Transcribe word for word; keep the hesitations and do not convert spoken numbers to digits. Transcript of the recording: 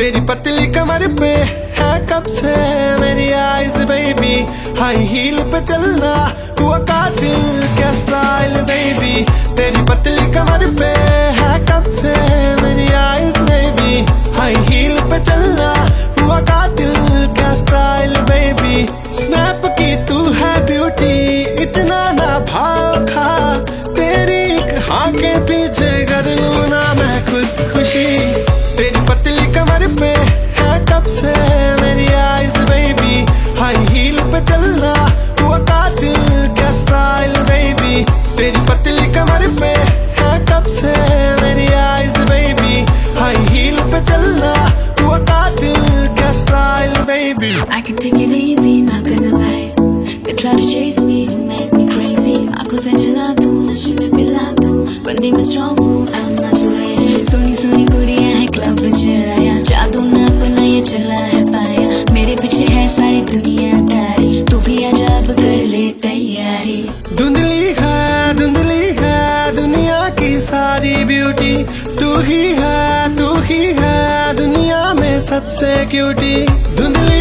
तेरी पतली कमर पे है कब से मेरी आइज बेबी, हाई हील पे चलना हुआ कातिल क्या स्टाइल बेबी। तेरी पतली कमर पे है कब से मेरी आइज बेबी, हाई हील पे चलना हुआ कातिल क्या स्टाइल बेबी। स्नैप की तू है ब्यूटी, इतना ना भाव खा, तेरी एक हाँ के पीछे कर लूं ना मैं खुद खुशी। तेरी पतली कमर पे है कब से मेरी आइज बेबी, हाई हील पे चलना हुआ कातिल क्या स्टाइल बेबी। तेरी पतली कमर पे है कब से मेरी आइज बेबी, हाई हील पे चलना हुआ कातिल क्या style baby. I can take it easy, not gonna lie. They try to chase me, you make me crazy. आँखों से जला दूँ, नशे में पिला दूँ, बंदी में strong हूँ, I'm not your lady. Soni Soni कुड़ियाँ हैं क्लब में चलाया, जादू ना अपना ये चला है पाया, मेरे पीछे है सारी दुनियादारी, तू भी आजा अब कर ले तैयारी। धुंधली है धुंधली है दुनिया की सारी ब्यूटी, तू ही है तू ही है दुनिया में सबसे क्यूटी। धुंधली